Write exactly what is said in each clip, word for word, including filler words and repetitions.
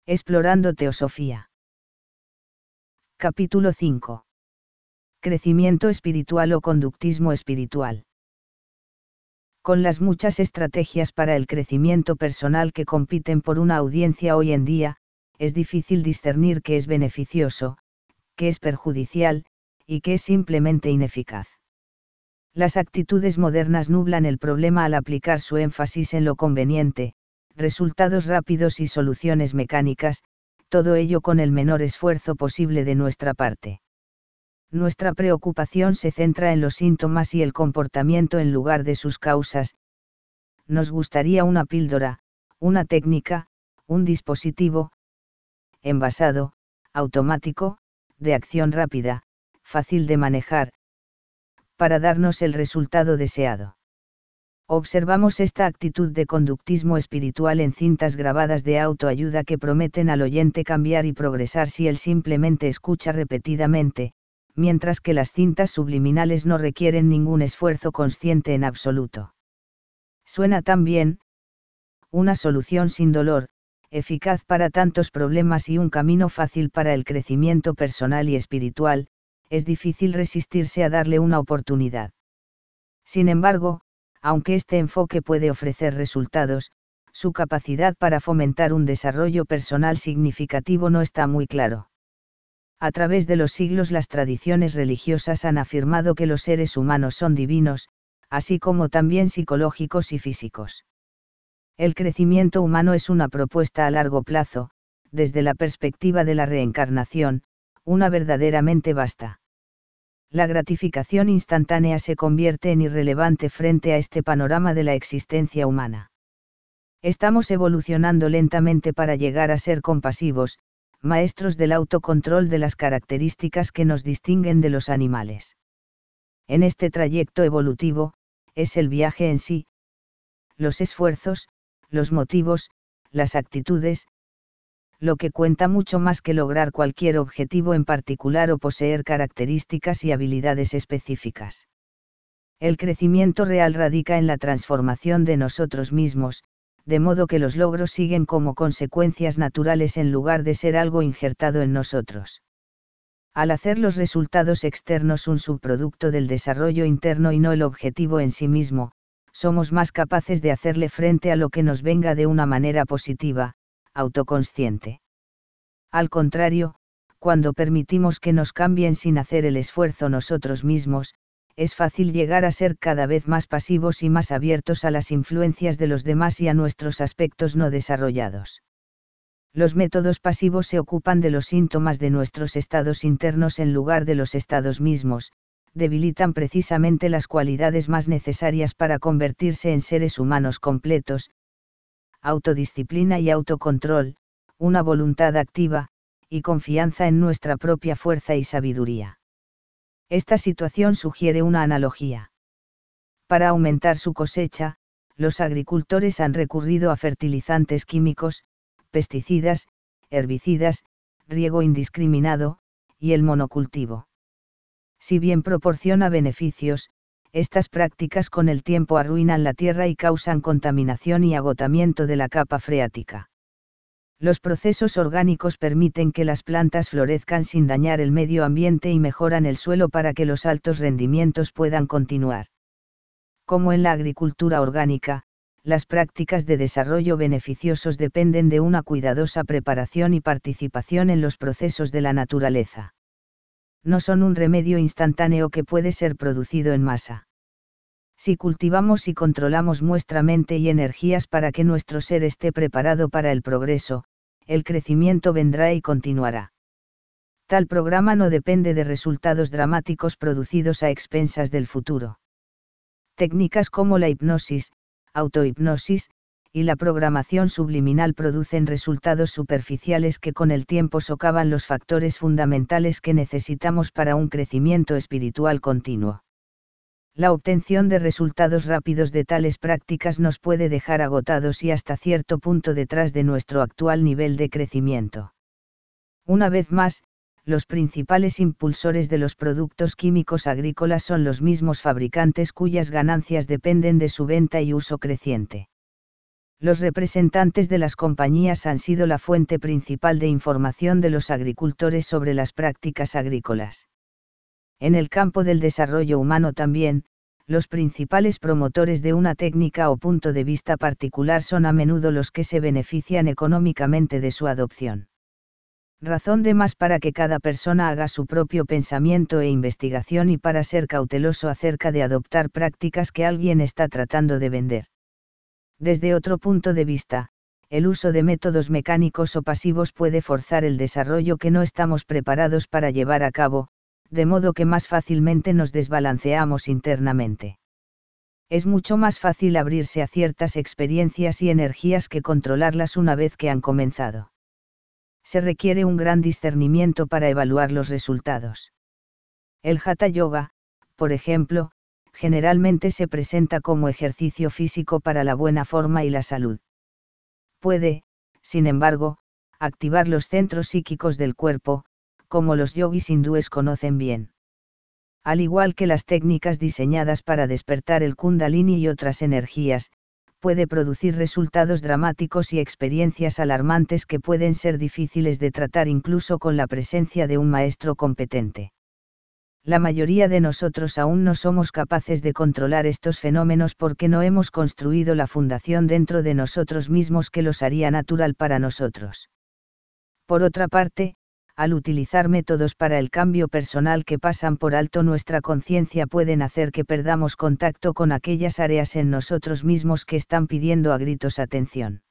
Explorando Teosofía. Capítulo cinco. Crecimiento espiritual o conductismo espiritual. Con las muchas estrategias para el crecimiento personal que compiten por una audiencia hoy en día, es difícil discernir qué es beneficioso, qué es perjudicial, y qué es simplemente ineficaz. Las actitudes modernas nublan el problema al aplicar su énfasis en lo conveniente, resultados rápidos y soluciones mecánicas, todo ello con el menor esfuerzo posible de nuestra parte. Nuestra preocupación se centra en los síntomas y el comportamiento en lugar de sus causas. Nos gustaría una píldora, una técnica, un dispositivo envasado, automático, de acción rápida, fácil de manejar, para darnos el resultado deseado. Observamos esta actitud de conductismo espiritual en cintas grabadas de autoayuda que prometen al oyente cambiar y progresar si él simplemente escucha repetidamente, mientras que las cintas subliminales no requieren ningún esfuerzo consciente en absoluto. Suena tan bien, una solución sin dolor, eficaz para tantos problemas y un camino fácil para el crecimiento personal y espiritual, es difícil resistirse a darle una oportunidad. Sin embargo, aunque este enfoque puede ofrecer resultados, su capacidad para fomentar un desarrollo personal significativo no está muy claro. A través de los siglos las tradiciones religiosas han afirmado que los seres humanos son divinos, así como también psicológicos y físicos. El crecimiento humano es una propuesta a largo plazo, desde la perspectiva de la reencarnación, una verdaderamente vasta. La gratificación instantánea se convierte en irrelevante frente a este panorama de la existencia humana. Estamos evolucionando lentamente para llegar a ser compasivos, maestros del autocontrol de las características que nos distinguen de los animales. En este trayecto evolutivo, es el viaje en sí, los esfuerzos, los motivos, las actitudes, lo que cuenta mucho más que lograr cualquier objetivo en particular o poseer características y habilidades específicas. El crecimiento real radica en la transformación de nosotros mismos, de modo que los logros siguen como consecuencias naturales en lugar de ser algo injertado en nosotros. Al hacer los resultados externos un subproducto del desarrollo interno y no el objetivo en sí mismo, somos más capaces de hacerle frente a lo que nos venga de una manera positiva, autoconsciente. Al contrario, cuando permitimos que nos cambien sin hacer el esfuerzo nosotros mismos, es fácil llegar a ser cada vez más pasivos y más abiertos a las influencias de los demás y a nuestros aspectos no desarrollados. Los métodos pasivos se ocupan de los síntomas de nuestros estados internos en lugar de los estados mismos, debilitan precisamente las cualidades más necesarias para convertirse en seres humanos completos: autodisciplina y autocontrol, una voluntad activa, y confianza en nuestra propia fuerza y sabiduría. Esta situación sugiere una analogía. Para aumentar su cosecha, los agricultores han recurrido a fertilizantes químicos, pesticidas, herbicidas, riego indiscriminado, y el monocultivo. Si bien proporciona beneficios, estas prácticas con el tiempo arruinan la tierra y causan contaminación y agotamiento de la capa freática. Los procesos orgánicos permiten que las plantas florezcan sin dañar el medio ambiente y mejoran el suelo para que los altos rendimientos puedan continuar. Como en la agricultura orgánica, las prácticas de desarrollo beneficiosos dependen de una cuidadosa preparación y participación en los procesos de la naturaleza. No son un remedio instantáneo que puede ser producido en masa. Si cultivamos y controlamos nuestra mente y energías para que nuestro ser esté preparado para el progreso, el crecimiento vendrá y continuará. Tal programa no depende de resultados dramáticos producidos a expensas del futuro. Técnicas como la hipnosis, autohipnosis, y la programación subliminal producen resultados superficiales que con el tiempo socavan los factores fundamentales que necesitamos para un crecimiento espiritual continuo. La obtención de resultados rápidos de tales prácticas nos puede dejar agotados y hasta cierto punto detrás de nuestro actual nivel de crecimiento. Una vez más, los principales impulsores de los productos químicos agrícolas son los mismos fabricantes cuyas ganancias dependen de su venta y uso creciente. Los representantes de las compañías han sido la fuente principal de información de los agricultores sobre las prácticas agrícolas. En el campo del desarrollo humano también, los principales promotores de una técnica o punto de vista particular son a menudo los que se benefician económicamente de su adopción. Razón de más para que cada persona haga su propio pensamiento e investigación y para ser cauteloso acerca de adoptar prácticas que alguien está tratando de vender. Desde otro punto de vista, el uso de métodos mecánicos o pasivos puede forzar el desarrollo que no estamos preparados para llevar a cabo, de modo que más fácilmente nos desbalanceamos internamente. Es mucho más fácil abrirse a ciertas experiencias y energías que controlarlas una vez que han comenzado. Se requiere un gran discernimiento para evaluar los resultados. El Hatha Yoga, por ejemplo, generalmente se presenta como ejercicio físico para la buena forma y la salud. Puede, sin embargo, activar los centros psíquicos del cuerpo, como los yogis hindúes conocen bien. Al igual que las técnicas diseñadas para despertar el Kundalini y otras energías, puede producir resultados dramáticos y experiencias alarmantes que pueden ser difíciles de tratar incluso con la presencia de un maestro competente. La mayoría de nosotros aún no somos capaces de controlar estos fenómenos porque no hemos construido la fundación dentro de nosotros mismos que los haría natural para nosotros. Por otra parte, al utilizar métodos para el cambio personal que pasan por alto nuestra conciencia pueden hacer que perdamos contacto con aquellas áreas en nosotros mismos que están pidiendo a gritos atención.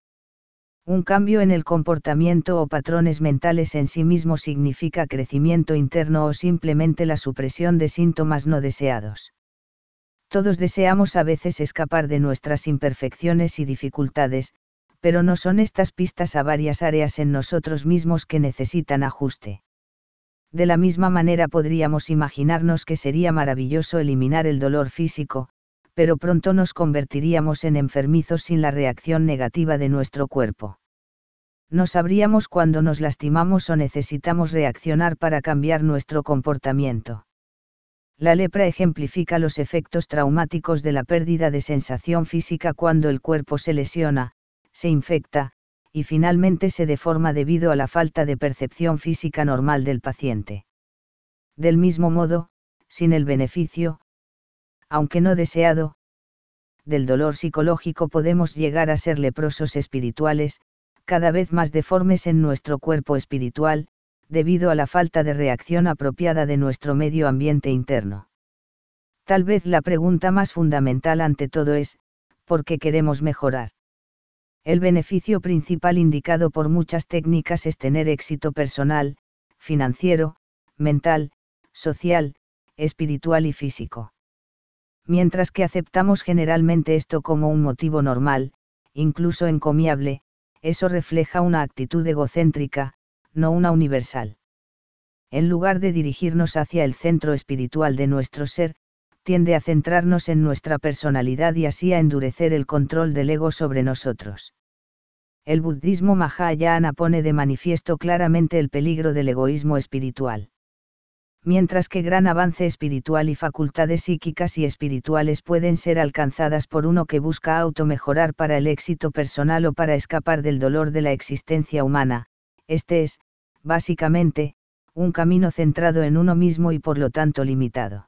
Un cambio en el comportamiento o patrones mentales en sí mismo significa crecimiento interno o simplemente la supresión de síntomas no deseados. Todos deseamos a veces escapar de nuestras imperfecciones y dificultades, pero no son estas pistas a varias áreas en nosotros mismos que necesitan ajuste. De la misma manera podríamos imaginarnos que sería maravilloso eliminar el dolor físico, pero pronto nos convertiríamos en enfermizos sin la reacción negativa de nuestro cuerpo. No sabríamos cuándo nos lastimamos o necesitamos reaccionar para cambiar nuestro comportamiento. La lepra ejemplifica los efectos traumáticos de la pérdida de sensación física cuando el cuerpo se lesiona, se infecta, y finalmente se deforma debido a la falta de percepción física normal del paciente. Del mismo modo, sin el beneficio, aunque no deseado, del dolor psicológico podemos llegar a ser leprosos espirituales, cada vez más deformes en nuestro cuerpo espiritual, debido a la falta de reacción apropiada de nuestro medio ambiente interno. Tal vez la pregunta más fundamental ante todo es, ¿por qué queremos mejorar? El beneficio principal indicado por muchas técnicas es tener éxito personal, financiero, mental, social, espiritual y físico. Mientras que aceptamos generalmente esto como un motivo normal, incluso encomiable, eso refleja una actitud egocéntrica, no una universal. En lugar de dirigirnos hacia el centro espiritual de nuestro ser, tiende a centrarnos en nuestra personalidad y así a endurecer el control del ego sobre nosotros. El budismo Mahayana pone de manifiesto claramente el peligro del egoísmo espiritual. Mientras que gran avance espiritual y facultades psíquicas y espirituales pueden ser alcanzadas por uno que busca automejorar para el éxito personal o para escapar del dolor de la existencia humana, este es, básicamente, un camino centrado en uno mismo y por lo tanto limitado.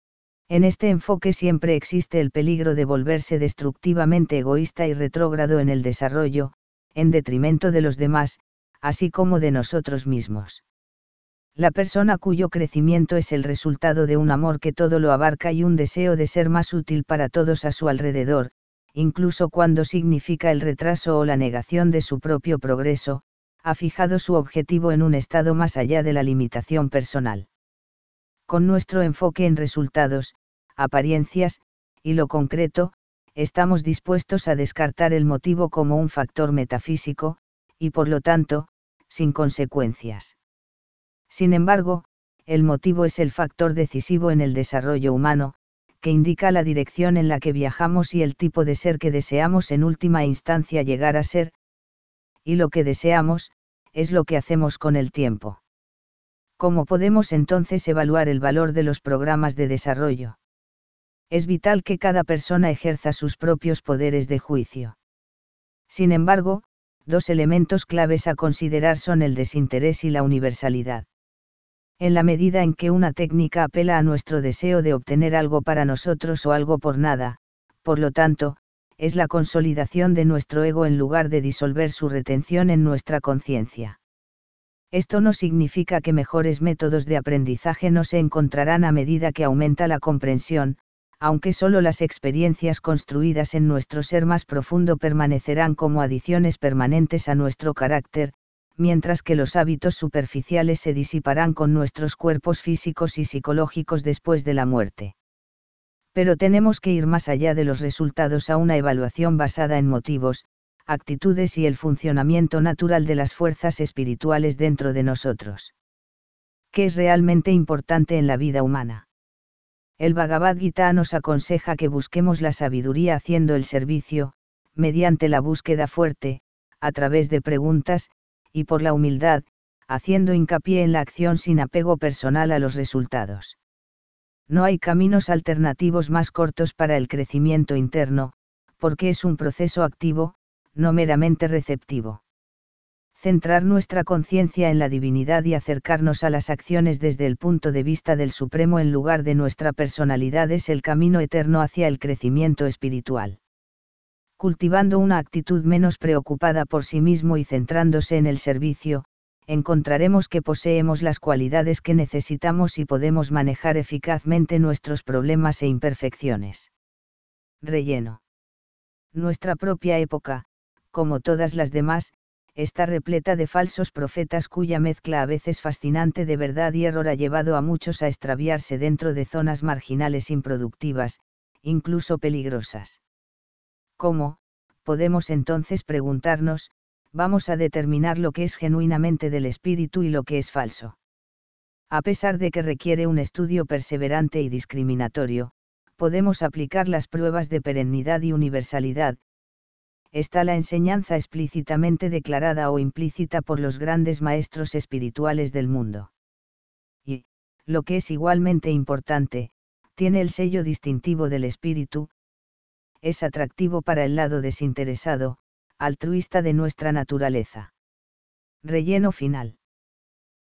En este enfoque siempre existe el peligro de volverse destructivamente egoísta y retrógrado en el desarrollo, en detrimento de los demás, así como de nosotros mismos. La persona cuyo crecimiento es el resultado de un amor que todo lo abarca y un deseo de ser más útil para todos a su alrededor, incluso cuando significa el retraso o la negación de su propio progreso, ha fijado su objetivo en un estado más allá de la limitación personal. Con nuestro enfoque en resultados, apariencias, y lo concreto, estamos dispuestos a descartar el motivo como un factor metafísico, y por lo tanto, sin consecuencias. Sin embargo, el motivo es el factor decisivo en el desarrollo humano, que indica la dirección en la que viajamos y el tipo de ser que deseamos en última instancia llegar a ser, y lo que deseamos, es lo que hacemos con el tiempo. ¿Cómo podemos entonces evaluar el valor de los programas de desarrollo? Es vital que cada persona ejerza sus propios poderes de juicio. Sin embargo, dos elementos claves a considerar son el desinterés y la universalidad. En la medida en que una técnica apela a nuestro deseo de obtener algo para nosotros o algo por nada, por lo tanto, es la consolidación de nuestro ego en lugar de disolver su retención en nuestra conciencia. Esto no significa que mejores métodos de aprendizaje no se encontrarán a medida que aumenta la comprensión, aunque solo las experiencias construidas en nuestro ser más profundo permanecerán como adiciones permanentes a nuestro carácter, mientras que los hábitos superficiales se disiparán con nuestros cuerpos físicos y psicológicos después de la muerte. Pero tenemos que ir más allá de los resultados a una evaluación basada en motivos, actitudes y el funcionamiento natural de las fuerzas espirituales dentro de nosotros. ¿Qué es realmente importante en la vida humana? El Bhagavad Gita nos aconseja que busquemos la sabiduría haciendo el servicio, mediante la búsqueda fuerte, a través de preguntas, y por la humildad, haciendo hincapié en la acción sin apego personal a los resultados. No hay caminos alternativos más cortos para el crecimiento interno, porque es un proceso activo, no meramente receptivo. Centrar nuestra conciencia en la divinidad y acercarnos a las acciones desde el punto de vista del Supremo en lugar de nuestra personalidad es el camino eterno hacia el crecimiento espiritual. Cultivando una actitud menos preocupada por sí mismo y centrándose en el servicio, encontraremos que poseemos las cualidades que necesitamos y podemos manejar eficazmente nuestros problemas e imperfecciones. Relleno. Nuestra propia época, como todas las demás, está repleta de falsos profetas cuya mezcla a veces fascinante de verdad y error ha llevado a muchos a extraviarse dentro de zonas marginales improductivas, incluso peligrosas. ¿Cómo, podemos entonces preguntarnos, vamos a determinar lo que es genuinamente del espíritu y lo que es falso? A pesar de que requiere un estudio perseverante y discriminatorio, podemos aplicar las pruebas de perennidad y universalidad. Está la enseñanza explícitamente declarada o implícita por los grandes maestros espirituales del mundo. Y, lo que es igualmente importante, tiene el sello distintivo del espíritu. Es atractivo para el lado desinteresado, altruista de nuestra naturaleza. Relleno final.